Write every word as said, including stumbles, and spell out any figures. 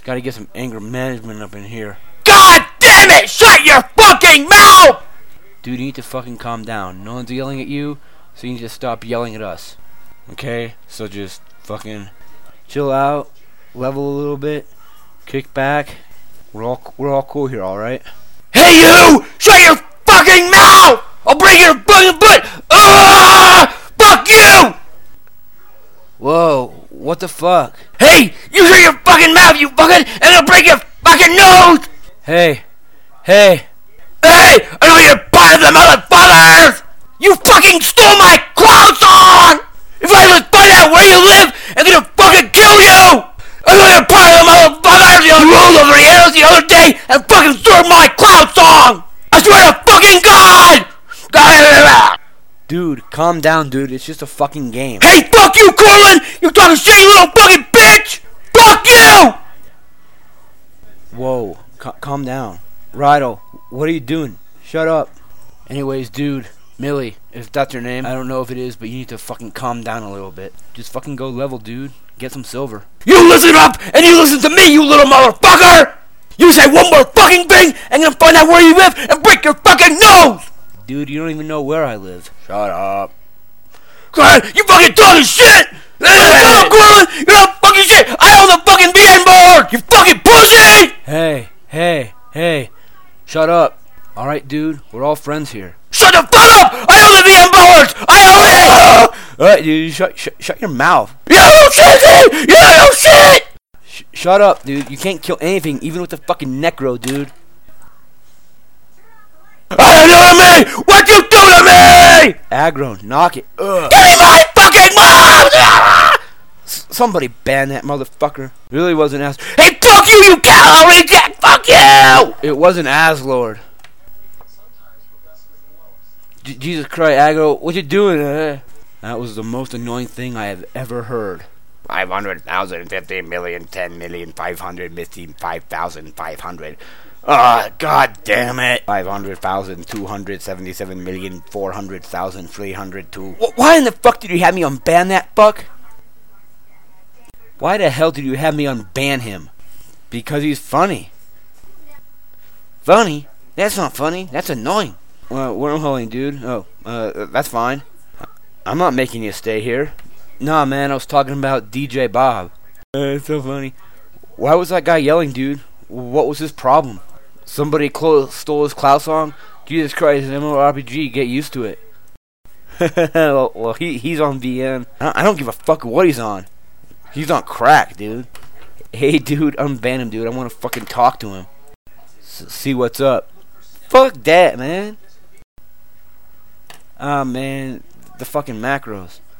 Gotta get some anger management up in here. God damn it! Shut your fucking mouth! Dude, you need to fucking calm down. No one's yelling at you, so you need to stop yelling at us. Okay? So just fucking chill out, level a little bit, kick back. We're all we're all cool here, all right? Hey you! Shut your fucking mouth! I'll break your fucking butt! Ah! Fuck you! Whoa, what the fuck? Hey! You shut your fucking mouth, you fucking, and I'll break your fucking nose! Hey, hey. Hey! I know you're part of the motherfuckers! You fucking stole my clown song! If I just find out where you live, I'm gonna fucking kill you! I know you're part of the motherfuckers! You rolled over here the other day and fucking stole my clown song! I swear to fucking God! Dude, calm down, dude. It's just a fucking game. Hey, fuck you, Corlin! You talking shit, you little fucking bitch! Fuck you! Whoa, ca calm down. Rydell, what are you doing? Shut up. Anyways, dude, Millie, if that's your name, I don't know if it is, but you need to fucking calm down a little bit. Just fucking go level, dude. Get some silver. You listen up, and you listen to me, you little motherfucker! You say one more fucking thing, and I'm gonna find out where you live and break your fucking nose! Dude, you don't even know where I live. Shut up. God, you fucking talking shit! Shut up, Corlin! You're not fucking shit! I own the fucking V N board! You fucking pussy! Hey, hey, hey. Shut up. Alright, dude, we're all friends here. Shut the fuck up! I own the V M boards! I own it! Alright, dude, shut, sh shut your mouth. You little shit! You little shit! Sh shut up, dude. You can't kill anything, even with the fucking necro, dude. I know me! What you do to me? Aggro, knock it. Ugh. Give me my fucking mouth! S somebody ban that motherfucker. Really wasn't As- Hey, fuck you, you calorie jack! Fuck you! It wasn't Aslord. J Jesus Christ, Aggro, what you doing? Uh? That was the most annoying thing I have ever heard. Five hundred thousand, fifty million, ten million, five hundred, fifteen, five thousand, five hundred. Ah, oh, god damn it. Five hundred thousand, two hundred seventy-seven million, four hundred thousand, three hundred two. Wh why in the fuck did you have me unban that fuck? Why the hell did you have me unban him? Because he's funny. Funny? That's not funny. That's annoying. Well, wormholing, dude. Oh, uh, that's fine. I'm not making you stay here. Nah, man, I was talking about D J Bob. Uh, it's so funny. Why was that guy yelling, dude? What was his problem? Somebody clo stole his Cloud song? Jesus Christ, MMORPG, get used to it. well, well he, he's on V N. I, I don't give a fuck what he's on. He's on crack, dude. Hey, dude, unban him, dude. I want to fucking talk to him. S see what's up. Fuck that, man. Ah, man. The fucking macros.